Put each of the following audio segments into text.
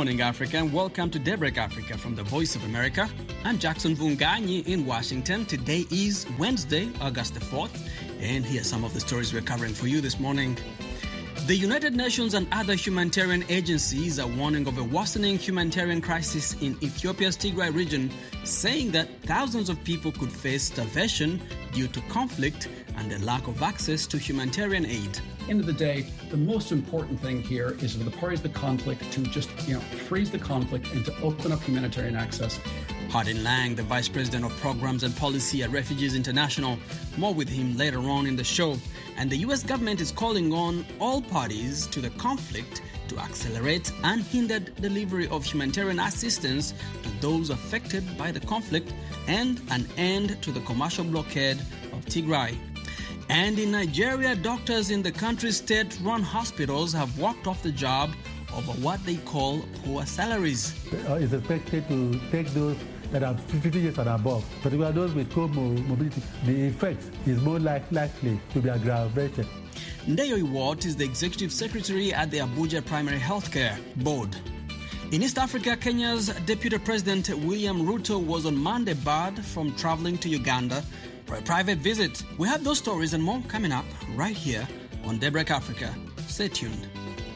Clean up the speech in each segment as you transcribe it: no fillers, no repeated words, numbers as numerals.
morning, Africa, and welcome to Daybreak Africa from the Voice of America. I'm Jackson Vunganyi in Washington. Today is Wednesday, August the 4th, and here are some of the stories we're covering for you this morning. The United Nations and other humanitarian agencies are warning of a worsening humanitarian crisis in Ethiopia's Tigray region, saying that thousands of people could face starvation due to conflict and a lack of access to humanitarian aid. End of the day, the most important thing here is for the parties of the conflict to just, freeze the conflict and to open up humanitarian access. Hardin Lang, the Vice President of Programs and Policy at Refugees International. More with him later on in the show. And the U.S. government is calling on all parties to the conflict to accelerate unhindered delivery of humanitarian assistance to those affected by the conflict and an end to the commercial blockade of Tigray. And in Nigeria, doctors in the country's state-run hospitals have walked off the job over what they call poor salaries. It's expected to take those that are 50 years and above, particularly those with comorbidity. The effect is more likely to be aggravated. Ndeyo Iwot is the Executive Secretary at the Abuja Primary Healthcare Board. In East Africa, Kenya's Deputy President William Ruto was on Monday barred from traveling to Uganda for a private visit. We have those stories and more coming up right here on Daybreak Africa. Stay tuned.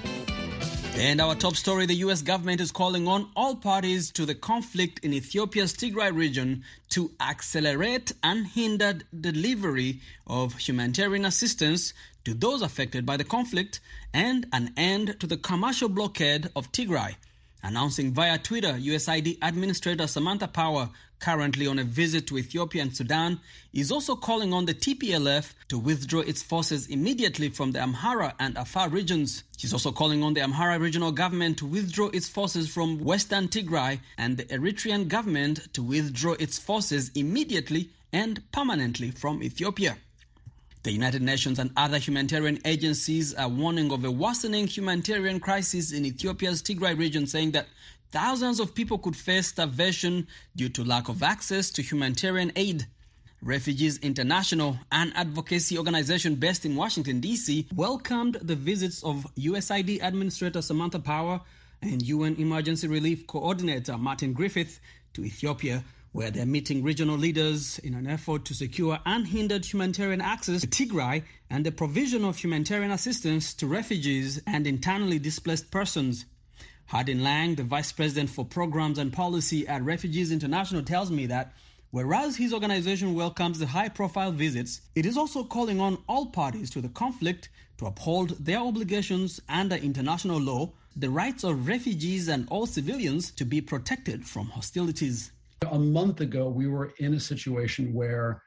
And our top story, the U.S. government is calling on all parties to the conflict in Ethiopia's Tigray region to accelerate unhindered delivery of humanitarian assistance to those affected by the conflict and an end to the commercial blockade of Tigray. Announcing via Twitter, USAID Administrator Samantha Power, currently on a visit to Ethiopia and Sudan, is also calling on the TPLF to withdraw its forces immediately from the Amhara and Afar regions. She's also calling on the Amhara regional government to withdraw its forces from western Tigray and the Eritrean government to withdraw its forces immediately and permanently from Ethiopia. The United Nations and other humanitarian agencies are warning of a worsening humanitarian crisis in Ethiopia's Tigray region, saying that thousands of people could face starvation due to lack of access to humanitarian aid. Refugees International, an advocacy organization based in Washington, D.C., welcomed the visits of USAID Administrator Samantha Power and UN Emergency Relief Coordinator Martin Griffith to Ethiopia, where they're meeting regional leaders in an effort to secure unhindered humanitarian access to Tigray and the provision of humanitarian assistance to refugees and internally displaced persons. Hardin Lang, the Vice President for Programs and Policy at Refugees International, tells me that whereas his organization welcomes the high-profile visits, it is also calling on all parties to the conflict to uphold their obligations under international law, the rights of refugees and all civilians to be protected from hostilities. A month ago, we were in a situation where,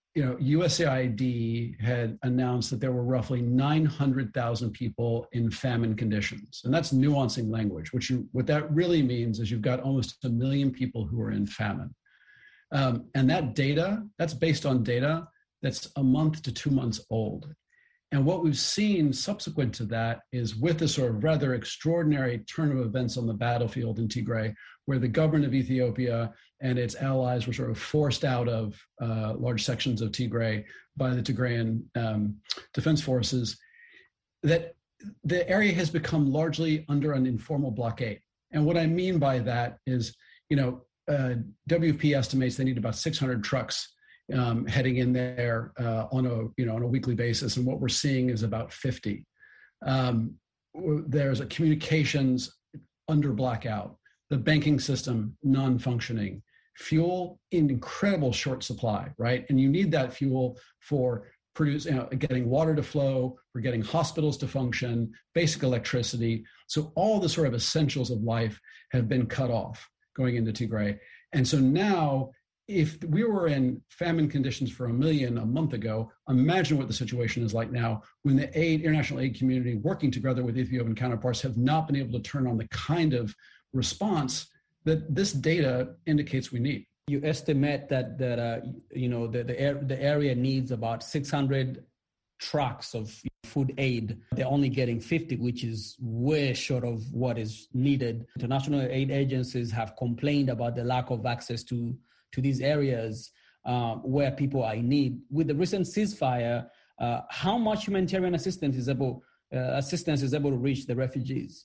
USAID had announced that there were roughly 900,000 people in famine conditions. And that's nuancing language, what that really means is you've got almost 1 million people who are in famine. And that data, that's based on data that's a month to 2 months old. And what we've seen subsequent to that is with this sort of rather extraordinary turn of events on the battlefield in Tigray, where the government of Ethiopia and its allies were sort of forced out of large sections of Tigray by the Tigrayan defense forces, that the area has become largely under an informal blockade. And what I mean by that is, WFP estimates they need about 600 trucks heading in there on a weekly basis, and what we're seeing is about 50. There's a communications under blackout, the banking system non-functioning, fuel in incredible short supply, right? And you need that fuel for getting water to flow, for getting hospitals to function, basic electricity. So all the sort of essentials of life have been cut off going into Tigray. And so now, if we were in famine conditions for 1 million a month ago, imagine what the situation is like now when the international aid community working together with Ethiopian counterparts have not been able to turn on the kind of response that this data indicates we need. You estimate that the area needs about 600 trucks of food aid. They're only getting 50, which is way short of what is needed. International aid agencies have complained about the lack of access to these areas where people are in need. With the recent ceasefire, how much humanitarian assistance is able to reach the refugees?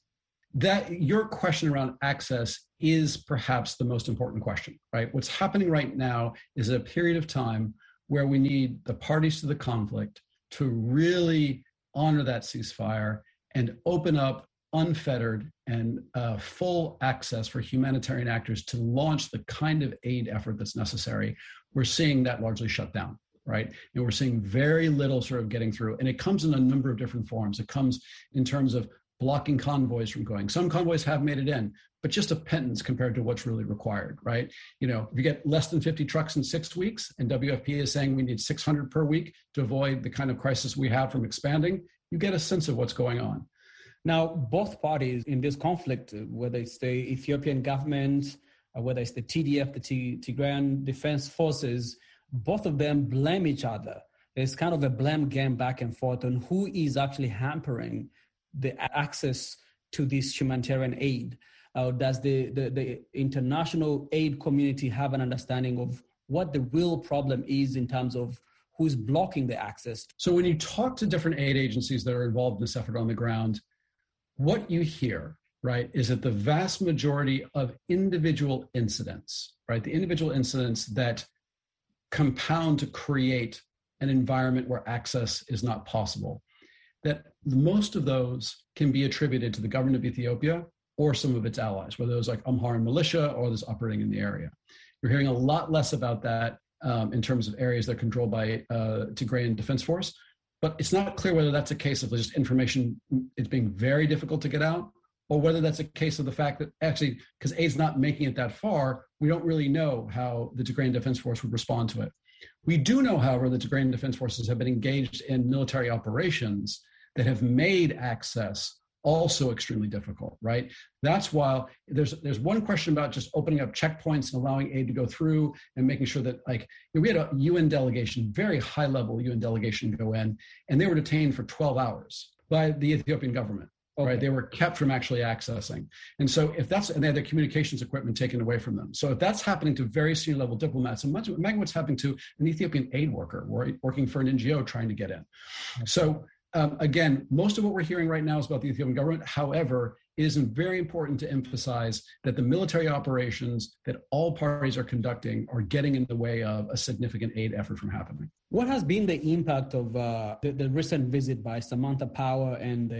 that your question around access is perhaps the most important question, right? What's happening right now is a period of time where we need the parties to the conflict to really honor that ceasefire and open up unfettered and full access for humanitarian actors to launch the kind of aid effort that's necessary. We're seeing that largely shut down, right? And we're seeing very little sort of getting through. And it comes in a number of different forms. It comes in terms of blocking convoys from going. Some convoys have made it in, but just a pittance compared to what's really required, right? You know, if you get less than 50 trucks in 6 weeks, and WFP is saying we need 600 per week to avoid the kind of crisis we have from expanding, you get a sense of what's going on. Now, both parties in this conflict, whether it's the Ethiopian government, or whether it's the TDF, the Tigrayan Defense Forces, both of them blame each other. There's kind of a blame game back and forth on who is actually hampering the access to this humanitarian aid. Does the international aid community have an understanding of what the real problem is in terms of who's blocking the access? So when you talk to different aid agencies that are involved in this effort on the ground, what you hear, right, is that the vast majority of individual incidents, right, the individual incidents that compound to create an environment where access is not possible, that most of those can be attributed to the government of Ethiopia or some of its allies, whether those like Amhara militia or those operating in the area. You're hearing a lot less about that in terms of areas that are controlled by Tigrayan Defense Force, but it's not clear whether that's a case of just information, it's being very difficult to get out, or whether that's a case of the fact that actually, because aid's not making it that far, we don't really know how the Tigrayan Defense Force would respond to it. We do know, however, the Tigrayan Defense Forces have been engaged in military operations that have made access also extremely difficult, right? That's why there's one question about just opening up checkpoints and allowing aid to go through and making sure that, like, we had a UN delegation, very high level UN delegation go in, and they were detained for 12 hours by the Ethiopian government. Okay. Right, they were kept from actually accessing. And so if that's, and they had their communications equipment taken away from them. So if that's happening to very senior level diplomats, imagine what's happening to an Ethiopian aid worker working for an NGO trying to get in. Okay. So again, most of what we're hearing right now is about the Ethiopian government. However, it is very important to emphasize that the military operations that all parties are conducting are getting in the way of a significant aid effort from happening. What has been the impact of the recent visit by Samantha Power and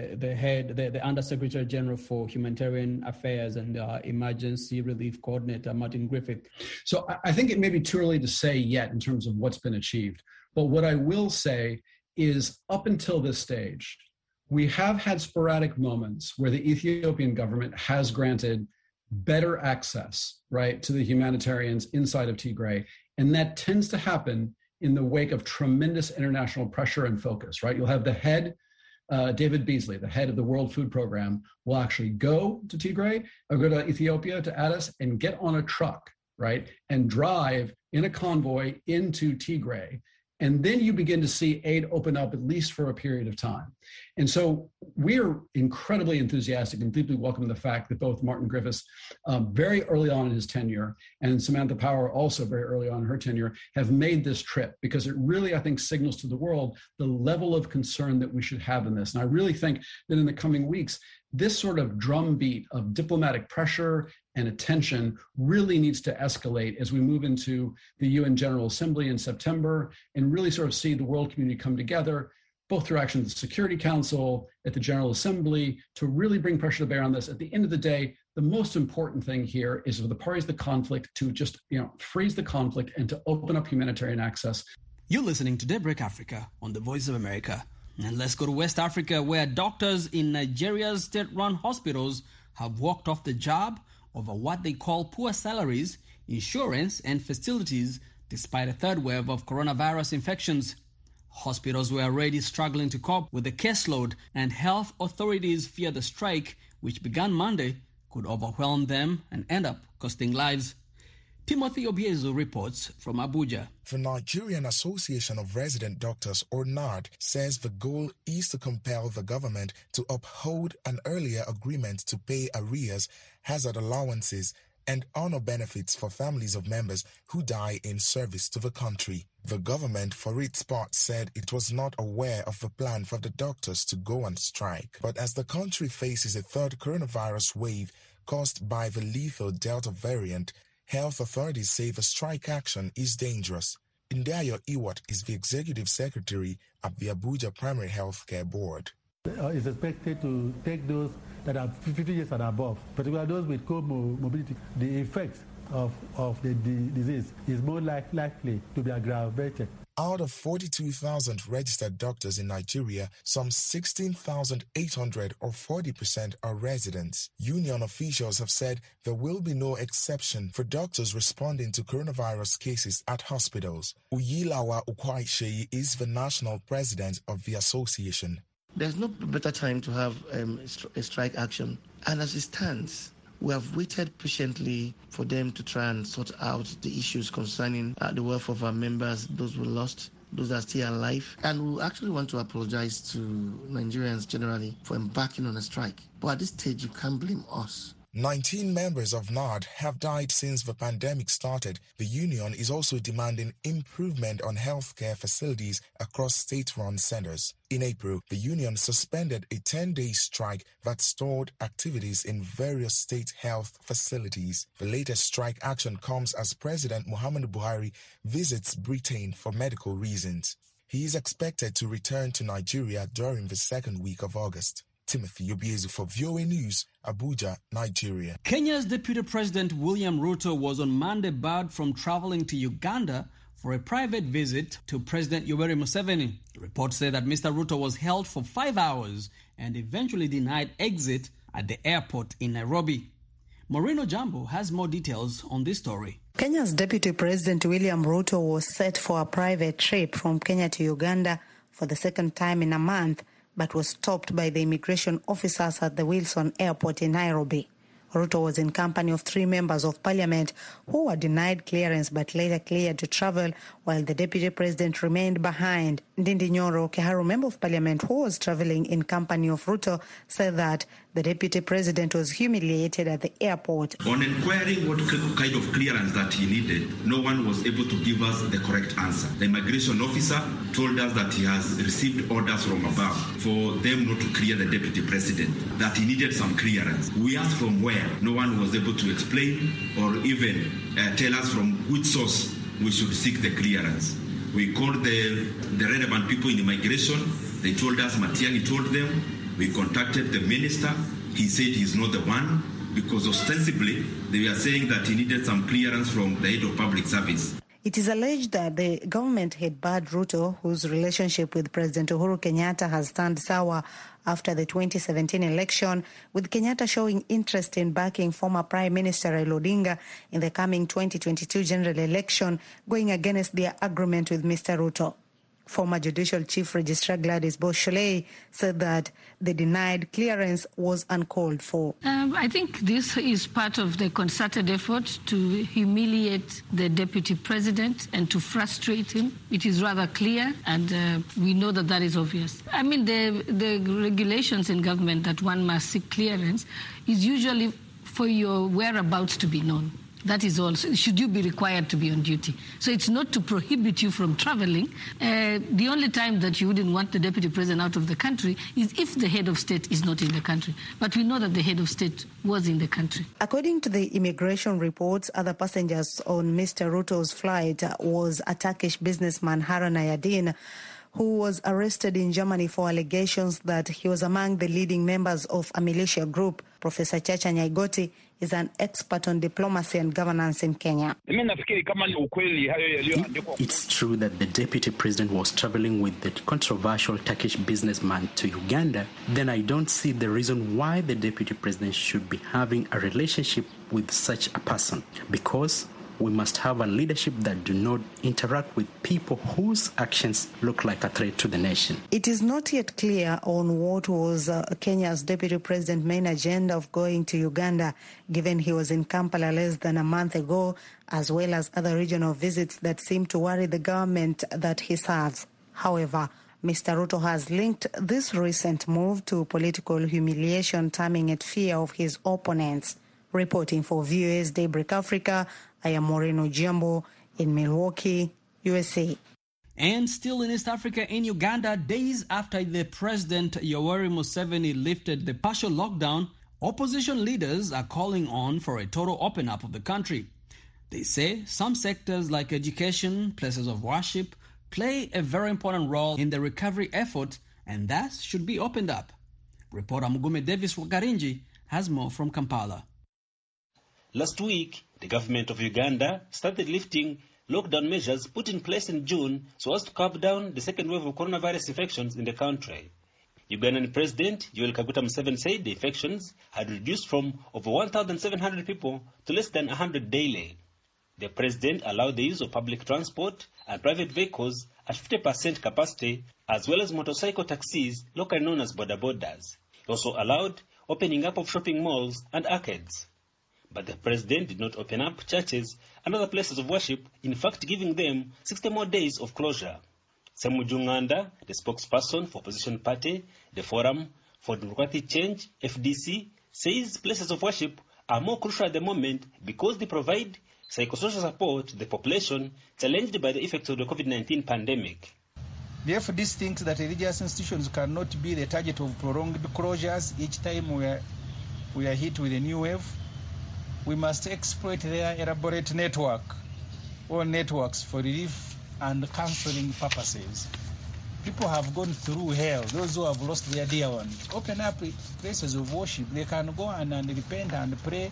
the Undersecretary General for Humanitarian Affairs and Emergency Relief Coordinator, Martin Griffiths? So I think it may be too early to say yet in terms of what's been achieved. But what I will say is up until this stage, we have had sporadic moments where the Ethiopian government has granted better access, right, to the humanitarians inside of Tigray. And that tends to happen in the wake of tremendous international pressure and focus, right? You'll have the head, David Beasley, the head of the World Food Program, will actually go to Tigray or go to Ethiopia, to Addis, and get on a truck, right, and drive in a convoy into Tigray. And then you begin to see aid open up, at least for a period of time. And so we're incredibly enthusiastic and deeply welcome the fact that both Martin Griffiths, very early on in his tenure, and Samantha Power, also very early on in her tenure, have made this trip, because it really, I think, signals to the world the level of concern that we should have in this. And I really think that in the coming weeks, this sort of drumbeat of diplomatic pressure and attention really needs to escalate as we move into the UN General Assembly in September and really sort of see the world community come together, both through action of the Security Council, at the General Assembly, to really bring pressure to bear on this. At the end of the day, the most important thing here is for the parties of the conflict to just, freeze the conflict and to open up humanitarian access. You're listening to Daybreak Africa on the Voice of America. And let's go to West Africa, where doctors in Nigeria's state-run hospitals have walked off the job over what they call poor salaries, insurance, and facilities, despite a third wave of coronavirus infections. Hospitals were already struggling to cope with the caseload, and health authorities fear the strike, which began Monday, could overwhelm them and end up costing lives. Timothy Obiezu reports from Abuja. The Nigerian Association of Resident Doctors, or NARD, says the goal is to compel the government to uphold an earlier agreement to pay arrears, hazard allowances, and honor benefits for families of members who die in service to the country. The government, for its part, said it was not aware of the plan for the doctors to go on strike. But as the country faces a third coronavirus wave caused by the lethal Delta variant, health authorities say the strike action is dangerous. Indayo Iwat is the executive secretary at the Abuja Primary Healthcare Board. Is expected to take those that are 50 years and above, particularly those with comorbidity. The effects of the disease is more likely to be aggravated. Out of 42,000 registered doctors in Nigeria, some 16,800 or 40% are residents. Union officials have said there will be no exception for doctors responding to coronavirus cases at hospitals. Uyilawa Ukwaisheyi is the national president of the association. There's no better time to have a strike action. And as it stands, we have waited patiently for them to try and sort out the issues concerning the welfare of our members, those we lost, those that are still alive. And we actually want to apologize to Nigerians generally for embarking on a strike. But at this stage, you can't blame us. 19 members of NARD have died since the pandemic started. The union is also demanding improvement on healthcare facilities across state-run centers. In April, the union suspended a 10-day strike that stalled activities in various state health facilities. The latest strike action comes as President Muhammadu Buhari visits Britain for medical reasons. He is expected to return to Nigeria during the second week of August. Timothy Obiezu for VOA News, Abuja, Nigeria. Kenya's Deputy President William Ruto was on Monday barred from traveling to Uganda for a private visit to President Yoweri Museveni. Reports say that Mr. Ruto was held for 5 hours and eventually denied exit at the airport in Nairobi. Moreno Jambo has more details on this story. Kenya's Deputy President William Ruto was set for a private trip from Kenya to Uganda for the second time in a month, but was stopped by the immigration officers at the Wilson Airport in Nairobi. Ruto was in company of 3 members of parliament who were denied clearance but later cleared to travel, while the deputy president remained behind. Ndindi Nyoro, Kiharu member of parliament who was traveling in company of Ruto, said that the deputy president was humiliated at the airport. On inquiring what kind of clearance that he needed, no one was able to give us the correct answer. The immigration officer told us that he has received orders from above for them not to clear the deputy president, that he needed some clearance. We asked from where. No one was able to explain or even tell us from which source we should seek the clearance. We called the relevant people in immigration. They told us, Matiang'i told them. We contacted the minister. He said he's not the one because ostensibly they were saying that he needed some clearance from the head of public service. It is alleged that the government had barred Ruto, whose relationship with President Uhuru Kenyatta has turned sour after the 2017 election, with Kenyatta showing interest in backing former Prime Minister Raila Odinga in the coming 2022 general election, going against their agreement with Mr. Ruto. Former Judicial Chief Registrar Gladys Boshole said that the denied clearance was uncalled for. I think this is part of the concerted effort to humiliate the deputy president and to frustrate him. It is rather clear, and we know that that is obvious. I mean, the regulations in government that one must seek clearance is usually for your whereabouts to be known. That is all. Should you be required to be on duty? So it's not to prohibit you from traveling. The only time that you wouldn't want the deputy president out of the country is if the head of state is not in the country. But we know that the head of state was in the country. According to the immigration reports, other passengers on Mr. Ruto's flight was a Turkish businessman, Haran Ayadin, who was arrested in Germany for allegations that he was among the leading members of a militia group. Professor Chacha Nyaigoti is an expert on diplomacy and governance in Kenya. If it's true that the deputy president was traveling with the controversial Turkish businessman to Uganda, then I don't see the reason why the deputy president should be having a relationship with such a person, because we must have a leadership that do not interact with people whose actions look like a threat to the nation. It is not yet clear on what was Kenya's deputy president's main agenda of going to Uganda, given he was in Kampala less than a month ago, as well as other regional visits that seem to worry the government that he serves. However, Mr. Ruto has linked this recent move to political humiliation, terming it fear of his opponents. Reporting for VOA's Daybreak Africa, I am Maureen Ojiambo in Milwaukee, USA. And still in East Africa, in Uganda, days after the President Yoweri Museveni lifted the partial lockdown, opposition leaders are calling on for a total open up of the country. They say some sectors like education, places of worship, play a very important role in the recovery effort and thus should be opened up. Reporter Mugume Davis Wagarinji has more from Kampala. Last week, the government of Uganda started lifting lockdown measures put in place in June so as to curb down the second wave of coronavirus infections in the country. Ugandan President Yoweri Kaguta Museveni said the infections had reduced from over 1,700 people to less than 100 daily. The president allowed the use of public transport and private vehicles at 50% capacity, as well as motorcycle taxis, locally known as boda bodas. He also allowed opening up of shopping malls and arcades. But the president did not open up churches and other places of worship, in fact giving them 60 more days of closure. Ssemuju Nganda, the spokesperson for opposition party, the Forum for Democratic Change, FDC, says places of worship are more crucial at the moment because they provide psychosocial support to the population challenged by the effects of the COVID-19 pandemic. The FDC thinks that religious institutions cannot be the target of prolonged closures each time we are hit with a new wave. We must exploit their elaborate network or networks for relief and counseling purposes. People have gone through hell, those who have lost their dear ones. Open up places of worship. They can go and repent and pray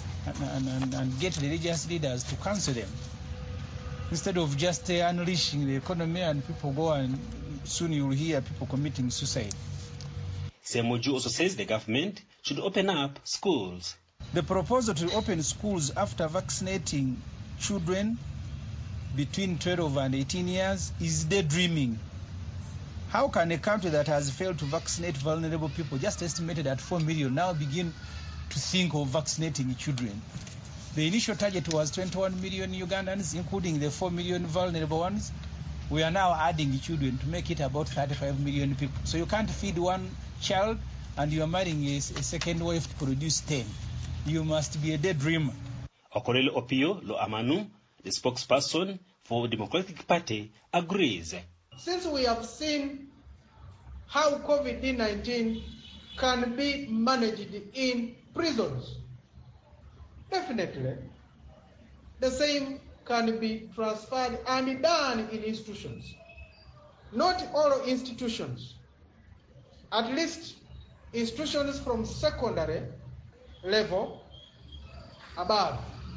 and get religious leaders to counsel them. Instead of just unleashing the economy and people go and soon you'll hear people committing suicide. Ssemuju also says the government should open up schools. The proposal to open schools after vaccinating children between 12 and 18 years is daydreaming. How can a country that has failed to vaccinate vulnerable people, just estimated at 4 million, now begin to think of vaccinating children? The initial target was 21 million Ugandans, including the 4 million vulnerable ones. We are now adding children to make it about 35 million people. So you can't feed one child and you are marrying a second wife to produce 10. You must be a daydreamer. Okorele Opio Loamanu, the spokesperson for Democratic Party, agrees. Since we have seen how COVID-19 can be managed in prisons, definitely the same can be transferred and done in institutions. Not all institutions, at least institutions from secondary level above,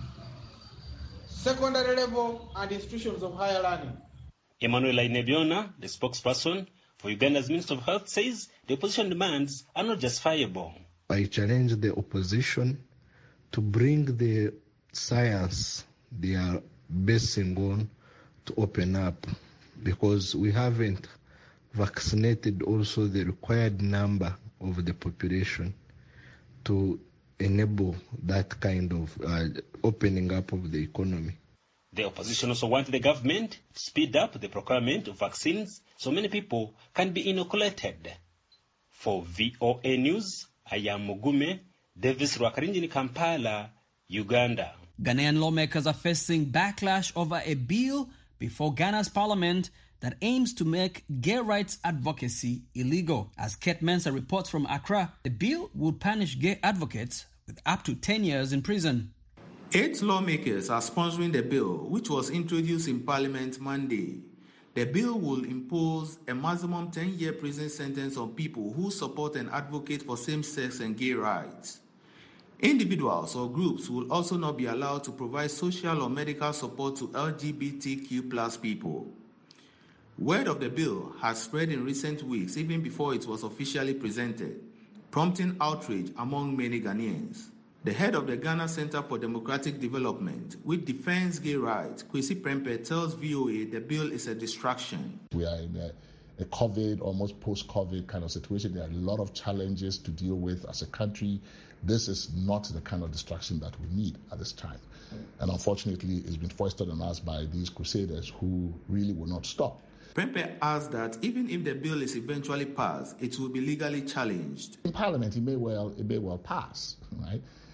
secondary level and institutions of higher learning. Emmanuel Ainebiona, the spokesperson for Uganda's Minister of Health, says the opposition demands are not justifiable. I challenge the opposition to bring the science they are basing on to open up, because we haven't vaccinated also the required number of the population to enable that kind of opening up of the economy. The opposition also wants the government to speed up the procurement of vaccines so many people can be inoculated. For VOA News, I am Mugume Davis Rwakarinji in Kampala, Uganda. Ghanaian lawmakers are facing backlash over a bill before Ghana's parliament that aims to make gay rights advocacy illegal. As Kate Mensah reports from Accra, the bill will punish gay advocates with up to 10 years in prison. 8 lawmakers are sponsoring the bill, which was introduced in Parliament Monday. The bill will impose a maximum 10-year prison sentence on people who support and advocate for same-sex and gay rights. Individuals or groups will also not be allowed to provide social or medical support to LGBTQ+ people. Word of the bill has spread in recent weeks, even before it was officially presented, prompting outrage among many Ghanaians. The head of the Ghana Center for Democratic Development, which defends gay rights, Kwesi Prempeh, tells VOA the bill is a distraction. We are in a COVID, almost post-COVID kind of situation. There are a lot of challenges to deal with as a country. This is not the kind of distraction that we need at this time. And unfortunately, it's been foisted on us by these crusaders who really will not stop. Prempeh adds that even if the bill is eventually passed, it will be legally challenged. In Parliament, it may well pass, right?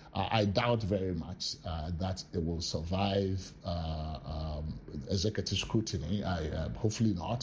I doubt very much that it will survive executive scrutiny. Hopefully not.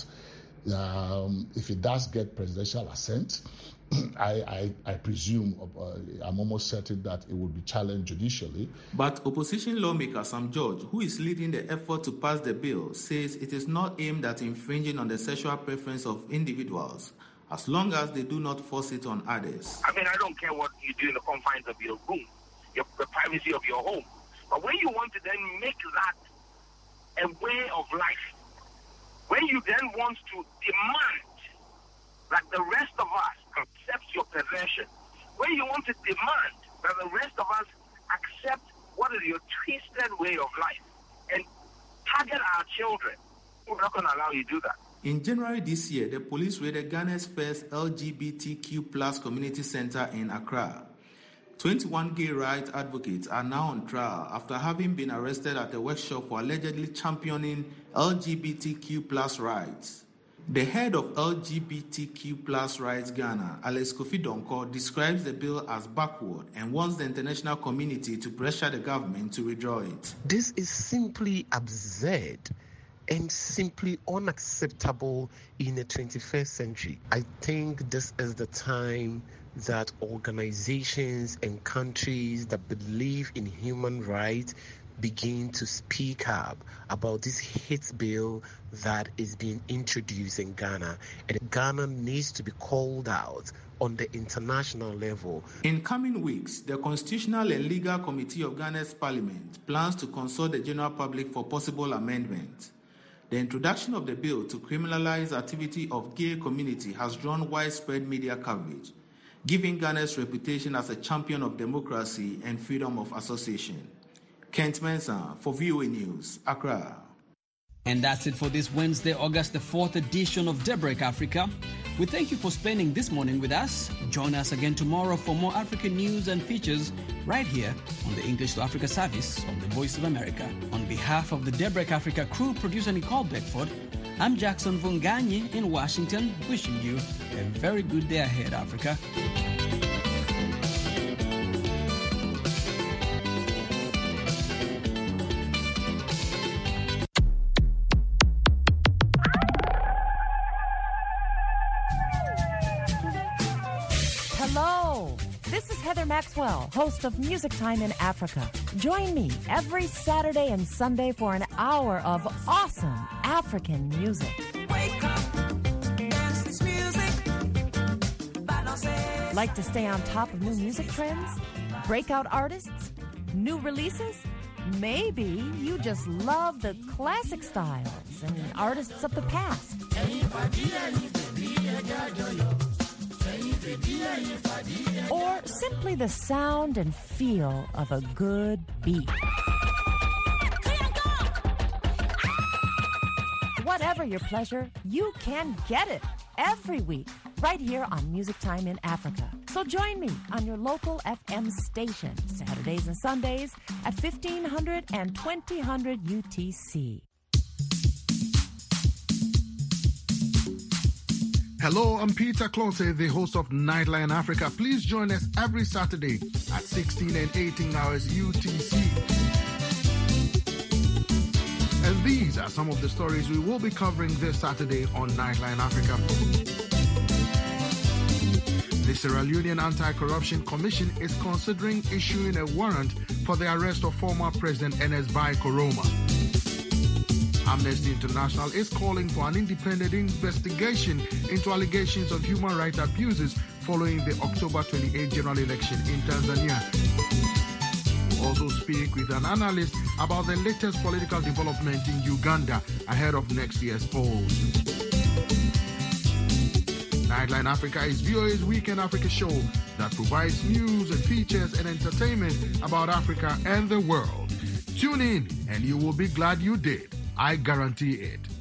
If it does get presidential assent, I presume, I'm almost certain that it will be challenged judicially. But opposition lawmaker Sam George, who is leading the effort to pass the bill, says it is not aimed at infringing on the sexual preference of individuals, as long as they do not force it on others. I mean, I don't care what you do in the confines of your room, the privacy of your home. But when you want to then make that a way of life, when you then want to demand that the rest of us accept your perversion, when you want to demand that the rest of us accept what is your twisted way of life and target our children, we're not going to allow you to do that. In January this year, the police raided Ghana's first LGBTQ+ community center in Accra. 21 gay rights advocates are now on trial after having been arrested at a workshop for allegedly championing LGBTQ+ rights. The head of LGBTQ+ Rights Ghana, Alex Kofi Donko, describes the bill as backward and wants the international community to pressure the government to withdraw it. This is simply absurd and simply unacceptable in the 21st century. I think this is the time that organizations and countries that believe in human rights begin to speak up about this hate bill that is being introduced in Ghana. And Ghana needs to be called out on the international level. In coming weeks, the Constitutional and Legal Committee of Ghana's Parliament plans to consult the general public for possible amendment. The introduction of the bill to criminalize activity of gay community has drawn widespread media coverage, giving Ghana's reputation as a champion of democracy and freedom of association. Kent Mensah for VOA News, Accra. And that's it for this Wednesday, August the 4th edition of Daybreak Africa. We thank you for spending this morning with us. Join us again tomorrow for more African news and features right here on the English to Africa service of the Voice of America. On behalf of the Daybreak Africa crew, producer Nicole Bedford, I'm Jackson Vunganyi in Washington, wishing you a very good day ahead, Africa. Hello, this is Heather Maxwell, host of Music Time in Africa. Join me every Saturday and Sunday for an hour of awesome African music. Wake up, dance this music. Like to stay on top of new music trends? Breakout artists? New releases? Maybe you just love the classic styles and artists of the past. Or simply the sound and feel of a good beat. Whatever your pleasure, you can get it every week right here on Music Time in Africa. So join me on your local FM station, Saturdays and Sundays at 1500 and 2000 UTC. Hello, I'm Peter Close, the host of Nightline Africa. Please join us every Saturday at 16 and 18 hours UTC. And these are some of the stories we will be covering this Saturday on Nightline Africa. The Sierra Leonean Anti-Corruption Commission is considering issuing a warrant for the arrest of former President Ernest Bai Koroma. Amnesty International is calling for an independent investigation into allegations of human rights abuses following the October 28 general election in Tanzania. We'll also speak with an analyst about the latest political development in Uganda ahead of next year's polls. Nightline Africa is VOA's Weekend Africa show that provides news and features and entertainment about Africa and the world. Tune in and you will be glad you did. I guarantee it.